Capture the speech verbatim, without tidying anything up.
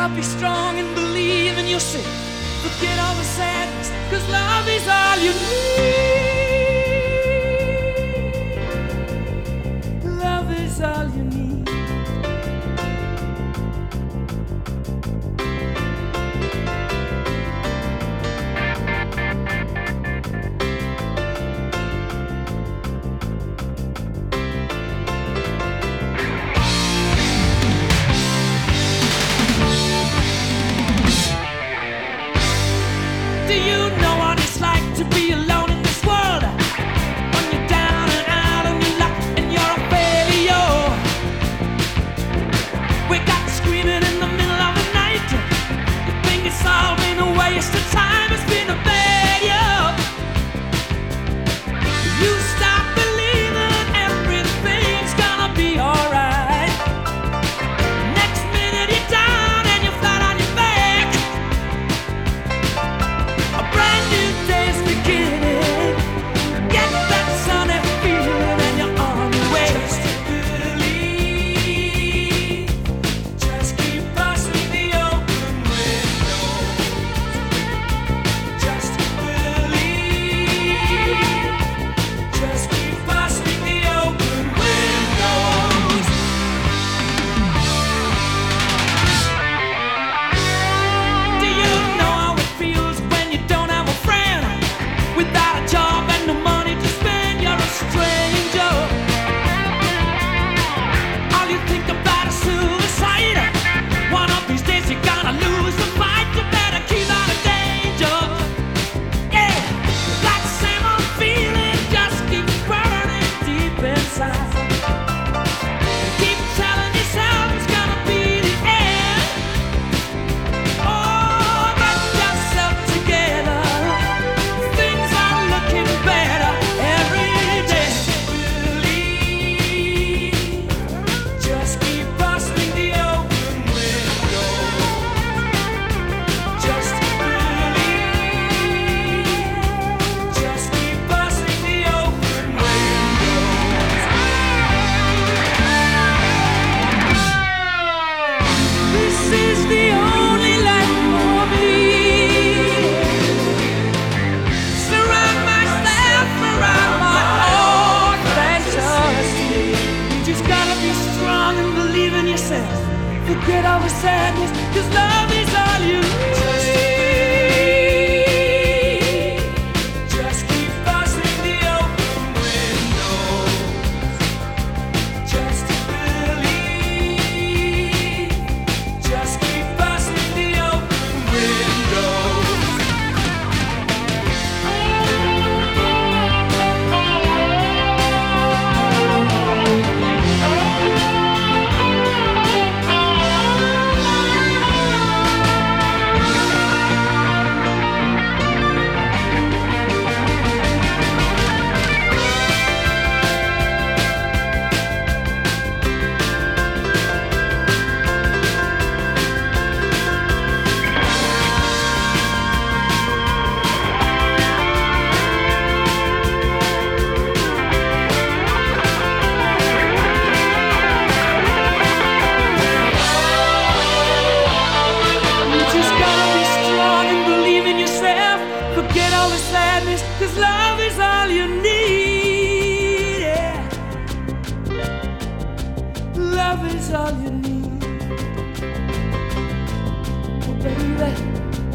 gotta be strong and believe in yourself. Forget all the sadness, cause love is all you need. Love is all you need. Do you know what it's like to be alone in this world? When you're down and out on your luck and you're a failure. Wake up screaming in the middle of the night. You think it's all been a waste of time, it's been a failure. You stop believing everything's gonna be alright. Next minute you're down and you're flat on your back. A brand new day's beginning. Get that sunny feeling and you're on your way. Just believe. Just keep busting the open windows. Just believe. Just keep busting the open windows. Do you know how it feels when you don't have a friend? Without a job and no money to spend, you're a stranger. All you think about is suicide. One of these days you're gonna lose the fight. You better keep out of danger. Yeah, that same old feeling just keeps burning deep inside. Keep telling yourself it's gonna be the end. Oh, get yourself together. Things are looking better every day. Believe. Just keep busting the open windows. Just believe. Just keep busting the open windows. This is the only life for me. Surround myself around my own pleasures. You just gotta be strong and believe in yourself. Forget all the sadness, cause love is all you need. Just keep busting the open windows. Just believe. Just keep busting the open windows. You just gotta be strong and believe in yourself. Forget all the sadness, cause love is all you need. Yeah. Love is all you need. Oh, baby.